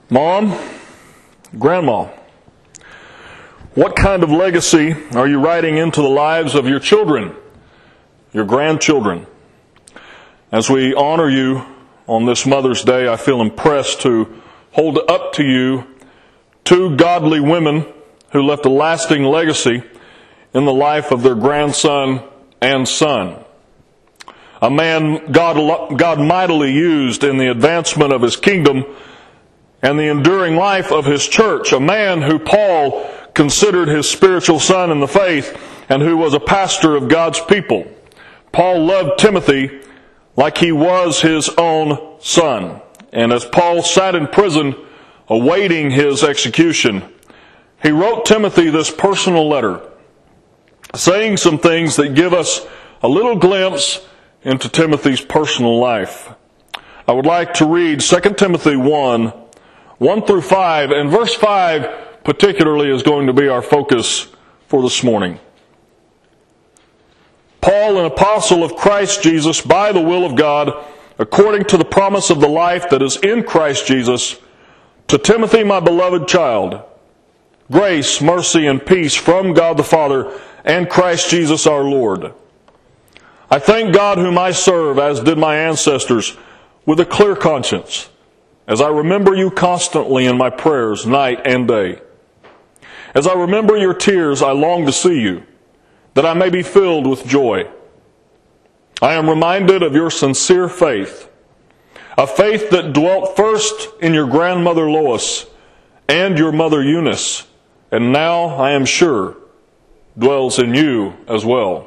Mom, Grandma, what kind of legacy are you writing into the lives of your children, your grandchildren? As we honor you on this Mother's Day, I feel impressed to hold up to you two godly women who left a lasting legacy in the life of their grandson and son. A man God mightily used in the advancement of His kingdom and the enduring life of His church. A man who Paul considered his spiritual son in the faith and who was a pastor of God's people. Paul loved Timothy like he was his own son. And as Paul sat in prison awaiting his execution, he wrote Timothy this personal letter, saying some things that give us a little glimpse into Timothy's personal life. I would like to read 2 Timothy 1 through 5, and verse 5 particularly is going to be our focus for this morning. Paul, an apostle of Christ Jesus, by the will of God, according to the promise of the life that is in Christ Jesus, to Timothy, my beloved child, grace, mercy, and peace from God the Father and Christ Jesus our Lord. I thank God whom I serve, as did my ancestors, with a clear conscience, as I remember you constantly in my prayers night and day. As I remember your tears, I long to see you, that I may be filled with joy. I am reminded of your sincere faith, a faith that dwelt first in your grandmother Lois and your mother Eunice, and now, I am sure, dwells in you as well.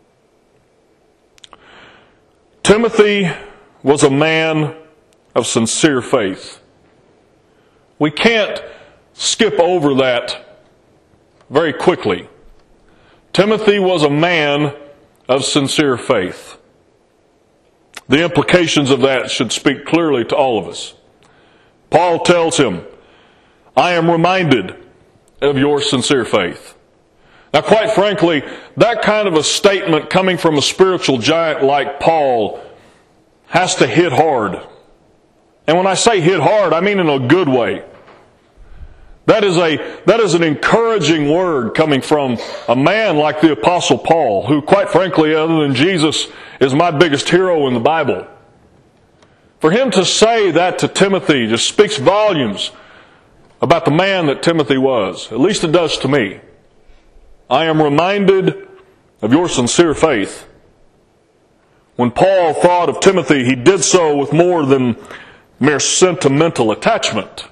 Timothy was a man of sincere faith. We can't skip over that very quickly. Timothy was a man of sincere faith. The implications of that should speak clearly to all of us. Paul tells him, I am reminded of your sincere faith. Now, quite frankly, that kind of a statement coming from a spiritual giant like Paul has to hit hard. And when I say hit hard, I mean in a good way. That is an encouraging word coming from a man like the Apostle Paul, who, quite frankly, other than Jesus, is my biggest hero in the Bible. For him to say that to Timothy just speaks volumes about the man that Timothy was. At least it does to me. I am reminded of your sincere faith. When Paul thought of Timothy, he did so with more than mere sentimental attachment.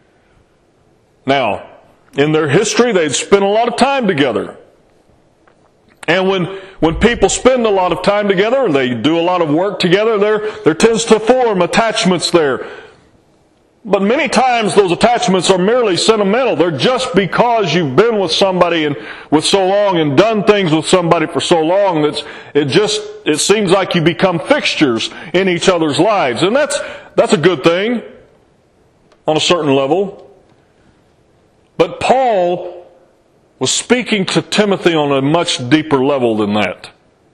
Now, in their history, they'd spent a lot of time together. And when people spend a lot of time together, and they do a lot of work together, there tends to form attachments there. But many times those attachments are merely sentimental. They're just because you've been with somebody and with so long and done things with somebody for so long that it seems like you become fixtures in each other's lives. And that's a good thing on a certain level. But Paul was speaking to Timothy on a much deeper level than that.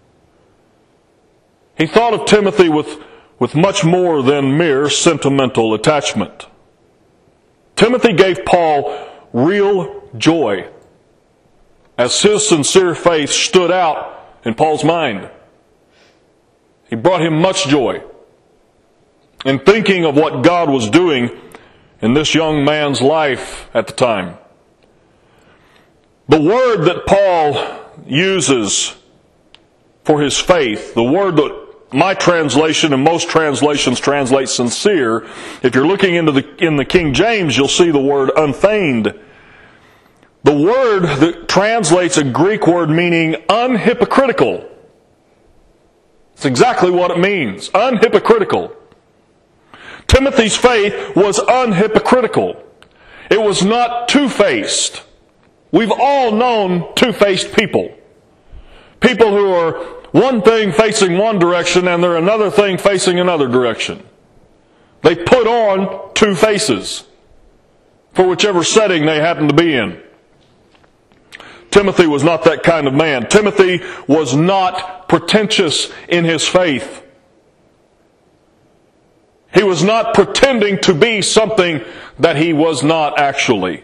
He thought of Timothy with much more than mere sentimental attachment. Timothy gave Paul real joy as his sincere faith stood out in Paul's mind. He brought him much joy in thinking of what God was doing in this young man's life at the time. The word that Paul uses for his faith, the word that my translation and most translations translate sincere. If you're looking in the King James, you'll see the word unfeigned. The word that translates a Greek word meaning unhypocritical. It's exactly what it means. Unhypocritical. Timothy's faith was unhypocritical. It was not two-faced. We've all known two-faced people. People who are one thing facing one direction and they're another thing facing another direction. They put on two faces for whichever setting they happen to be in. Timothy was not that kind of man. Timothy was not pretentious in his faith. He was not pretending to be something that he was not actually.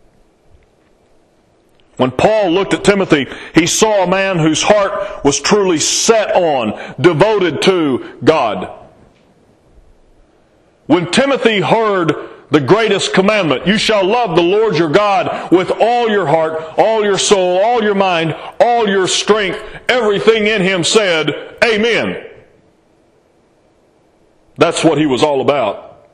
When Paul looked at Timothy, he saw a man whose heart was truly set on, devoted to God. When Timothy heard the greatest commandment, you shall love the Lord your God with all your heart, all your soul, all your mind, all your strength, everything in him said, Amen. That's what he was all about.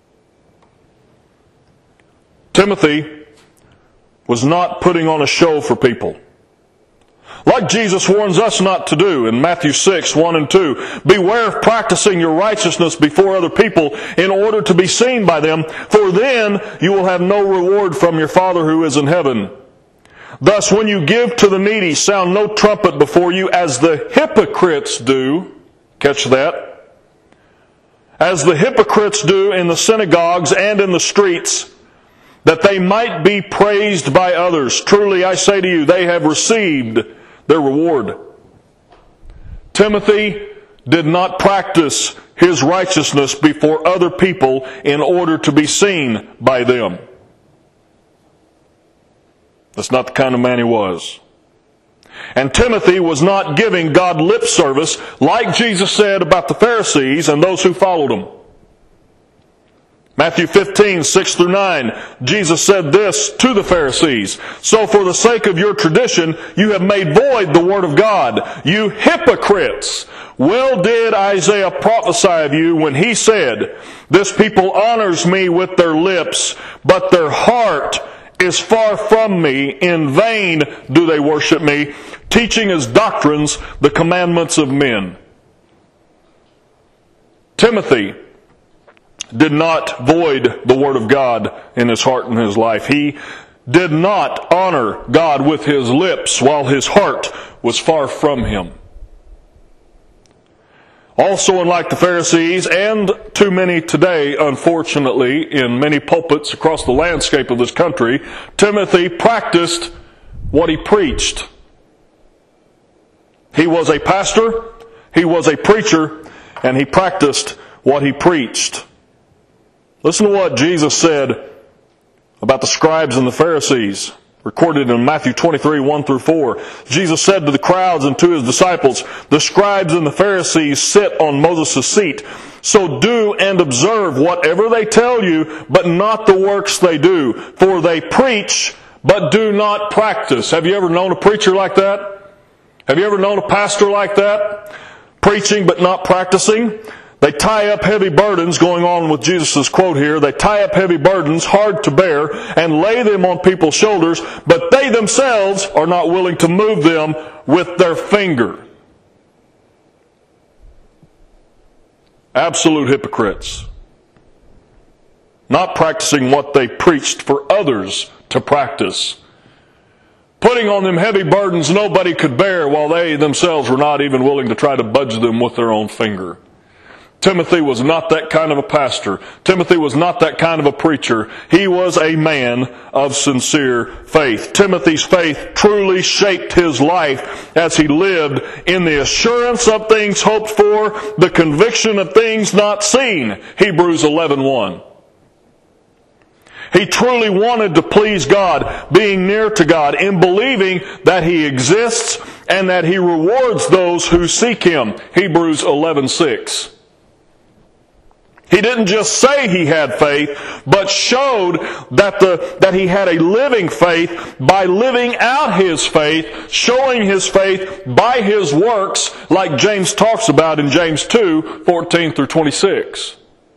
Timothy was not putting on a show for people. Like Jesus warns us not to do in Matthew 6, 1 and 2. Beware of practicing your righteousness before other people in order to be seen by them, for then you will have no reward from your Father who is in heaven. Thus, when you give to the needy, sound no trumpet before you as the hypocrites do. Catch that. As the hypocrites do in the synagogues and in the streets, that they might be praised by others. Truly, I say to you, they have received their reward. Timothy did not practice his righteousness before other people in order to be seen by them. That's not the kind of man he was. And Timothy was not giving God lip service like Jesus said about the Pharisees and those who followed him. Matthew 15, 6 through 9, Jesus said this to the Pharisees, So for the sake of your tradition, you have made void the word of God. You hypocrites! Well did Isaiah prophesy of you when he said, This people honors me with their lips, but their heart is far from me. In vain do they worship me, teaching as doctrines the commandments of men. Timothy did not void the Word of God in his heart and his life. He did not honor God with his lips while his heart was far from him. Also, unlike the Pharisees, and too many today, unfortunately, in many pulpits across the landscape of this country, Timothy practiced what he preached. He was a pastor, he was a preacher, and he practiced what he preached. Listen to what Jesus said about the scribes and the Pharisees, recorded in Matthew 23, 1 through 4. Jesus said to the crowds and to his disciples, The scribes and the Pharisees sit on Moses' seat. So do and observe whatever they tell you, but not the works they do. For they preach, but do not practice. Have you ever known a preacher like that? Have you ever known a pastor like that? Preaching, but not practicing? They tie up heavy burdens, going on with Jesus' quote here, they tie up heavy burdens, hard to bear, and lay them on people's shoulders, but they themselves are not willing to move them with their finger. Absolute hypocrites. Not practicing what they preached for others to practice. Putting on them heavy burdens nobody could bear while they themselves were not even willing to try to budge them with their own finger. Timothy was not that kind of a pastor. Timothy was not that kind of a preacher. He was a man of sincere faith. Timothy's faith truly shaped his life as he lived in the assurance of things hoped for, the conviction of things not seen. Hebrews 11:1. He truly wanted to please God, being near to God, in believing that He exists and that He rewards those who seek Him. Hebrews 11:6. He didn't just say he had faith, but showed that he had a living faith by living out his faith, showing his faith by his works, like James talks about in James 2, 14 through 26.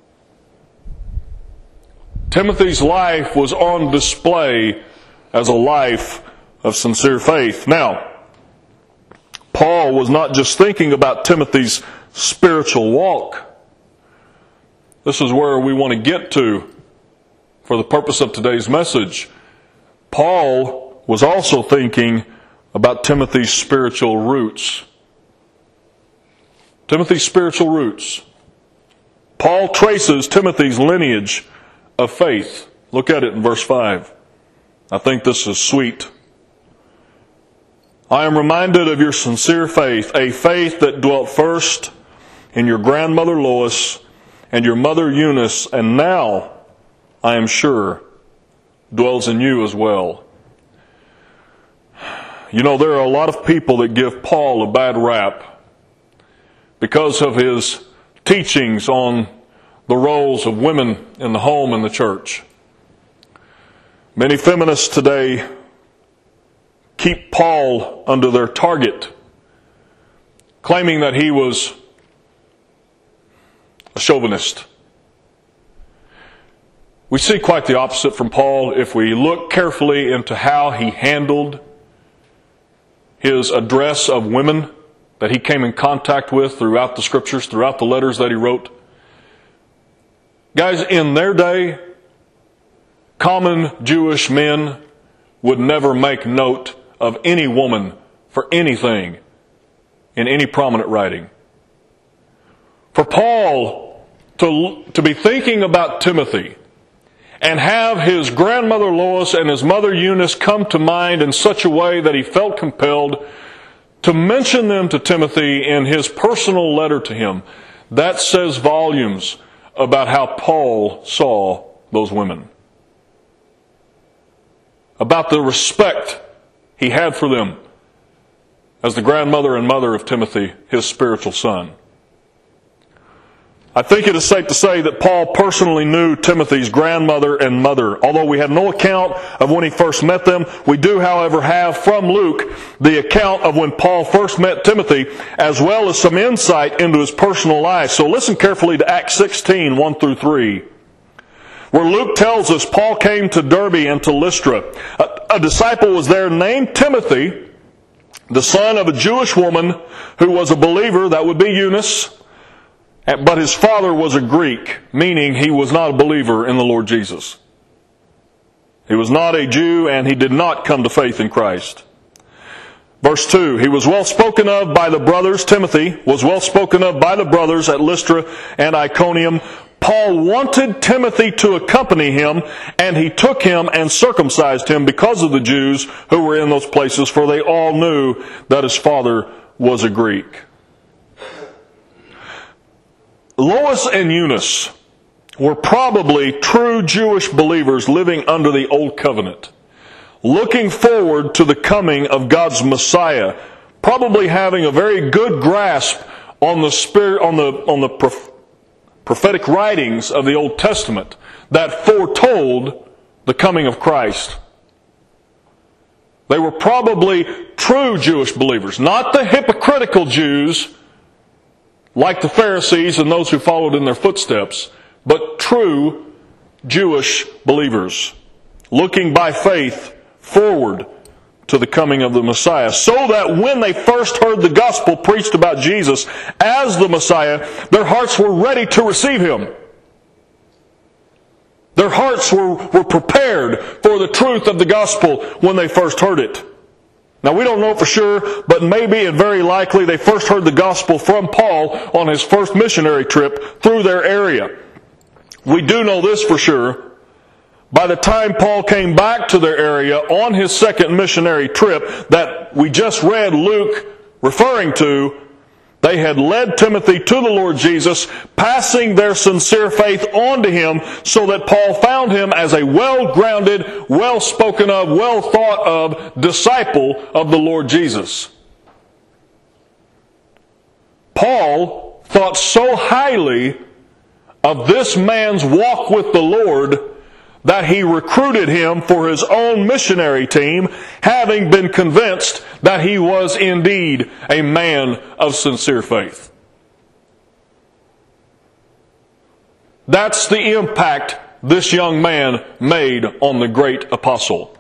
Timothy's life was on display as a life of sincere faith. Now, Paul was not just thinking about Timothy's spiritual walk. This is where we want to get to for the purpose of today's message. Paul was also thinking about Timothy's spiritual roots. Timothy's spiritual roots. Paul traces Timothy's lineage of faith. Look at it in verse 5. I think this is sweet. I am reminded of your sincere faith, a faith that dwelt first in your grandmother Lois and your mother Eunice, and now I am sure, dwells in you as well. You know, there are a lot of people that give Paul a bad rap because of his teachings on the roles of women in the home and the church. Many feminists today keep Paul under their target, claiming that he was a chauvinist. We see quite the opposite from Paul if we look carefully into how he handled his address of women that he came in contact with throughout the scriptures, throughout the letters that he wrote. Guys, in their day, common Jewish men would never make note of any woman for anything in any prominent writing. For Paul to be thinking about Timothy and have his grandmother Lois and his mother Eunice come to mind in such a way that he felt compelled to mention them to Timothy in his personal letter to him, that says volumes about how Paul saw those women, about the respect he had for them as the grandmother and mother of Timothy, his spiritual son. I think it is safe to say that Paul personally knew Timothy's grandmother and mother. Although we have no account of when he first met them, we do, however, have from Luke the account of when Paul first met Timothy, as well as some insight into his personal life. So listen carefully to Acts 16, 1 through 3. Where Luke tells us Paul came to Derbe and to Lystra. A disciple was there named Timothy, the son of a Jewish woman who was a believer, that would be Eunice, but his father was a Greek, meaning he was not a believer in the Lord Jesus. He was not a Jew, and he did not come to faith in Christ. Verse 2, he was well spoken of by the brothers, Timothy was well spoken of by the brothers at Lystra and Iconium. Paul wanted Timothy to accompany him, and he took him and circumcised him because of the Jews who were in those places, for they all knew that his father was a Greek. Lois and Eunice were probably true Jewish believers living under the Old Covenant, looking forward to the coming of God's Messiah, probably having a very good grasp on the prophetic writings of the Old Testament that foretold the coming of Christ. They were probably true Jewish believers, not the hypocritical Jews like the Pharisees and those who followed in their footsteps, but true Jewish believers, looking by faith forward to the coming of the Messiah, so that when they first heard the gospel preached about Jesus as the Messiah, their hearts were ready to receive Him. Their hearts were prepared for the truth of the gospel when they first heard it. Now, we don't know for sure, but maybe and very likely they first heard the gospel from Paul on his first missionary trip through their area. We do know this for sure. By the time Paul came back to their area on his second missionary trip that we just read Luke referring to, they had led Timothy to the Lord Jesus, passing their sincere faith on to him, so that Paul found him as a well-grounded, well-spoken of, well-thought of disciple of the Lord Jesus. Paul thought so highly of this man's walk with the Lord that he recruited him for his own missionary team, having been convinced that he was indeed a man of sincere faith. That's the impact this young man made on the great apostle.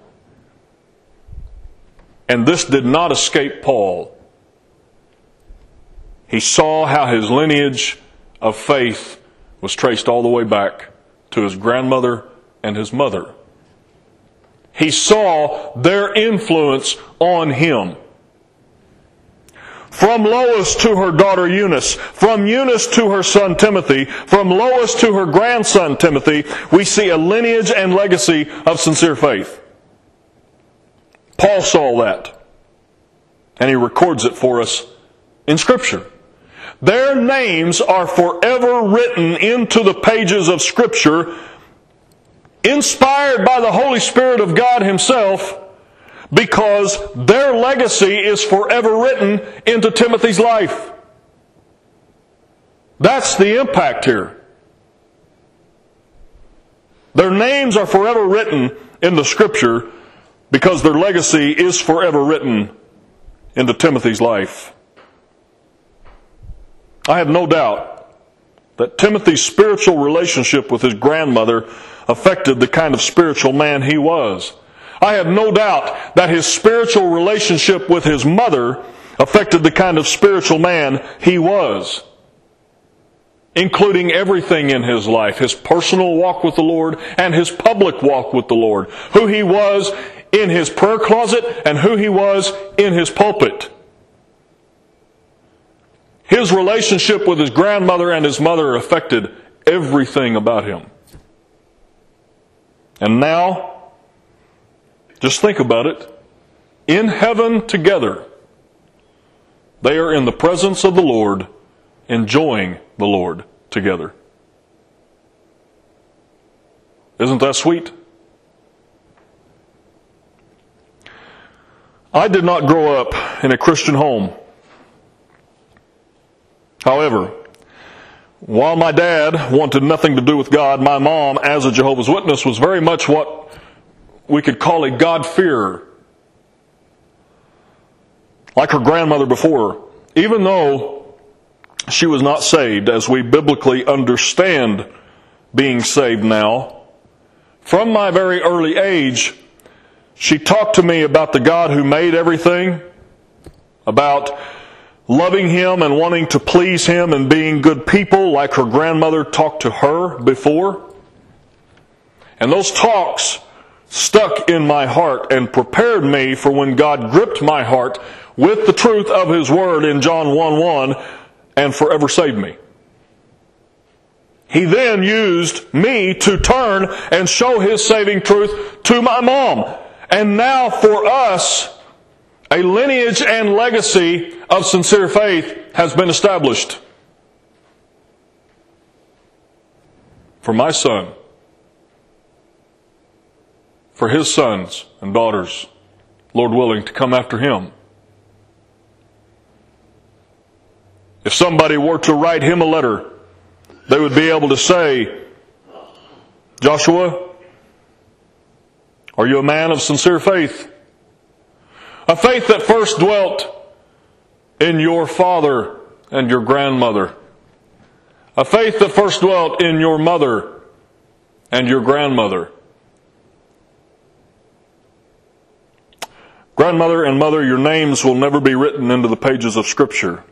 And this did not escape Paul. He saw how his lineage of faith was traced all the way back to his grandmother and his mother. He saw their influence on him. From Lois to her daughter Eunice, from Eunice to her son Timothy, from Lois to her grandson Timothy, we see a lineage and legacy of sincere faith. Paul saw that, and he records it for us in Scripture. Their names are forever written into the pages of Scripture inspired by the Holy Spirit of God Himself, because their legacy is forever written into Timothy's life. That's the impact here. Their names are forever written in the Scripture because their legacy is forever written into Timothy's life. I have no doubt that Timothy's spiritual relationship with his grandmother affected the kind of spiritual man he was. I have no doubt that his spiritual relationship with his mother affected the kind of spiritual man he was, including everything in his life, his personal walk with the Lord and his public walk with the Lord, who he was in his prayer closet and who he was in his pulpit. His relationship with his grandmother and his mother affected everything about him. And now, just think about it. In heaven together, they are in the presence of the Lord, enjoying the Lord together. Isn't that sweet? I did not grow up in a Christian home. However, while my dad wanted nothing to do with God, my mom, as a Jehovah's Witness, was very much what we could call a God-fearer. Like her grandmother before her. Even though she was not saved, as we biblically understand being saved now, from my very early age, she talked to me about the God who made everything, about loving Him and wanting to please Him and being good people like her grandmother talked to her before. And those talks stuck in my heart and prepared me for when God gripped my heart with the truth of His Word in John 1:1 and forever saved me. He then used me to turn and show His saving truth to my mom. And now for us, a lineage and legacy of sincere faith has been established. For my son, for his sons and daughters, Lord willing, to come after him. If somebody were to write him a letter, they would be able to say, Joshua, are you a man of sincere faith? A faith that first dwelt in your father and your grandmother. A faith that first dwelt in your mother and your grandmother. Grandmother and mother, your names will never be written into the pages of Scripture.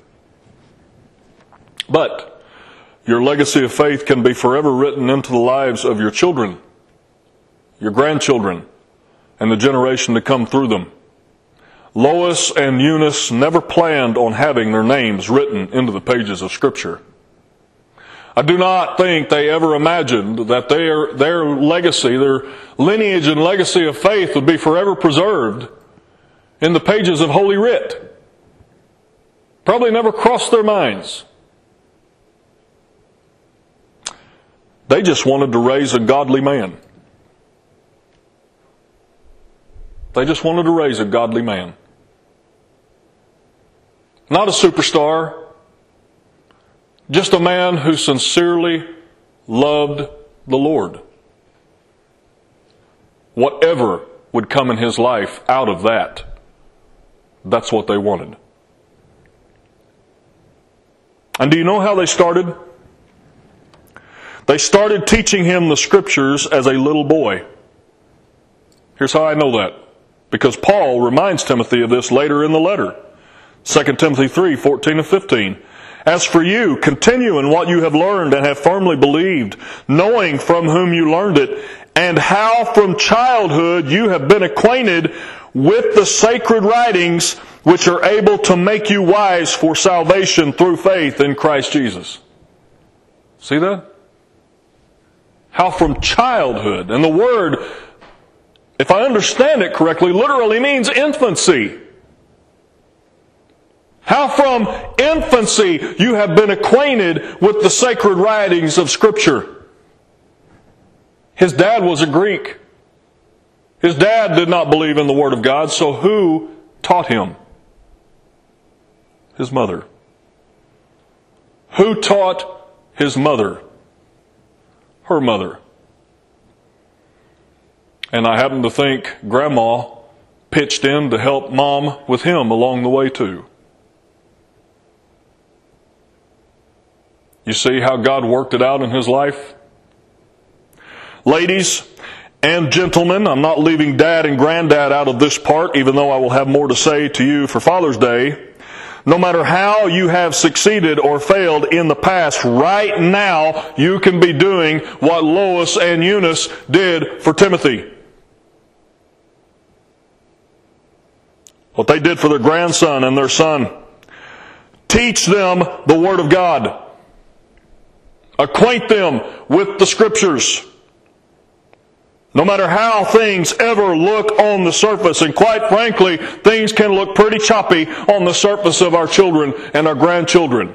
But your legacy of faith can be forever written into the lives of your children, your grandchildren, and the generation to come through them. Lois and Eunice never planned on having their names written into the pages of Scripture. I do not think they ever imagined that their legacy, their lineage and legacy of faith would be forever preserved in the pages of Holy Writ. Probably never crossed their minds. They just wanted to raise a godly man. They just wanted to raise a godly man. Not a superstar. Just a man who sincerely loved the Lord. Whatever would come in his life out of that, that's what they wanted. And do you know how they started? They started teaching him the Scriptures as a little boy. Here's how I know that. Because Paul reminds Timothy of this later in the letter. 2 Timothy 3:14 and 15. As for you, continue in what you have learned and have firmly believed, knowing from whom you learned it, and how from childhood you have been acquainted with the sacred writings which are able to make you wise for salvation through faith in Christ Jesus. See that? How from childhood. And the word, if I understand it correctly, literally means infancy. How from infancy you have been acquainted with the sacred writings of Scripture. His dad was a Greek. His dad did not believe in the Word of God, so who taught him? His mother. Who taught his mother? Her mother. And I happen to think Grandma pitched in to help Mom with him along the way too. You see how God worked it out in his life? Ladies and gentlemen, I'm not leaving Dad and Granddad out of this part, even though I will have more to say to you for Father's Day. No matter how you have succeeded or failed in the past, right now you can be doing what Lois and Eunice did for Timothy. What they did for their grandson and their son. Teach them the Word of God. Acquaint them with the Scriptures. No matter how things ever look on the surface, and quite frankly, things can look pretty choppy on the surface of our children and our grandchildren.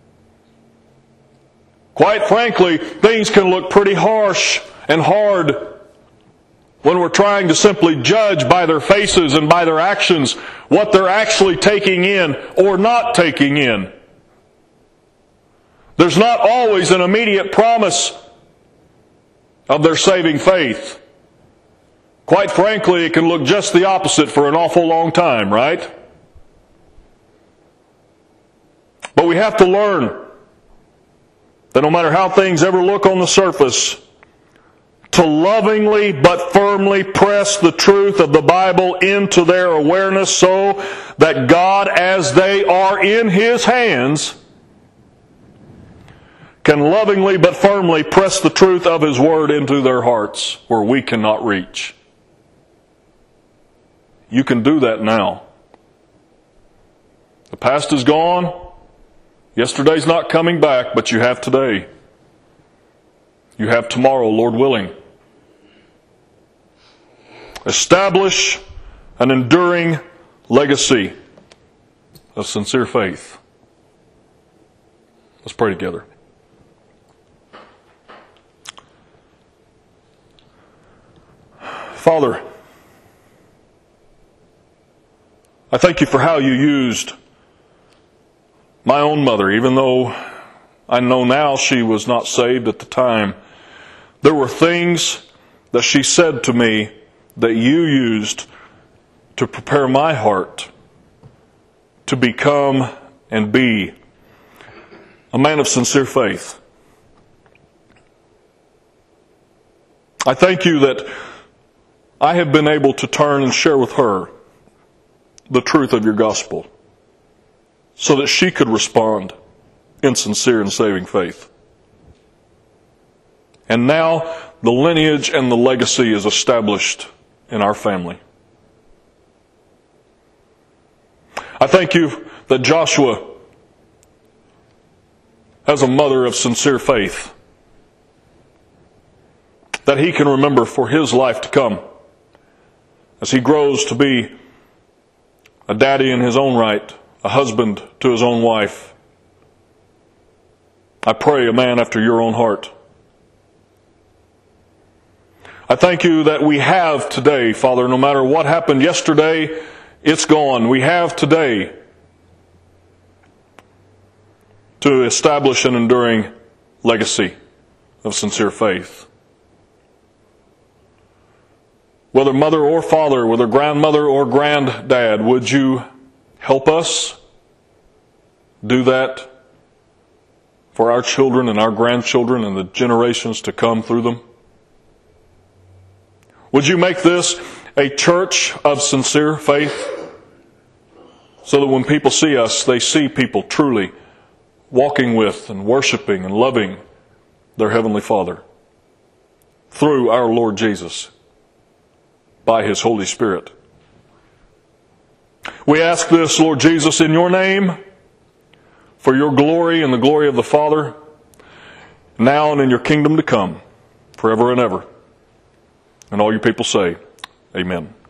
Quite frankly, things can look pretty harsh and hard when we're trying to simply judge by their faces and by their actions what they're actually taking in or not taking in. There's not always an immediate promise of their saving faith. Quite frankly, it can look just the opposite for an awful long time, right? But we have to learn that no matter how things ever look on the surface, to lovingly but firmly press the truth of the Bible into their awareness so that God, as they are in His hands, can lovingly but firmly press the truth of His Word into their hearts where we cannot reach. You can do that now. The past is gone. Yesterday's not coming back, but you have today. You have tomorrow, Lord willing. Establish an enduring legacy of sincere faith. Let's pray together. Father, I thank you for how you used my own mother, even though I know now she was not saved at the time. There were things that she said to me that you used to prepare my heart to become and be a man of sincere faith. I thank you that I have been able to turn and share with her the truth of your gospel so that she could respond in sincere and saving faith. And now the lineage and the legacy is established in our family. I thank you that Joshua has a mother of sincere faith, that he can remember for his life to come as he grows to be a daddy in his own right, a husband to his own wife. I pray a man after your own heart. I thank you that we have today, Father, no matter what happened yesterday, it's gone. We have today to establish an enduring legacy of sincere faith. Whether mother or father, whether grandmother or granddad, would you help us do that for our children and our grandchildren and the generations to come through them? Would you make this a church of sincere faith so that when people see us, they see people truly walking with and worshiping and loving their Heavenly Father through our Lord Jesus by His Holy Spirit. We ask this, Lord Jesus, in your name, for your glory and the glory of the Father, now and in your kingdom to come, forever and ever. And all you people say, amen.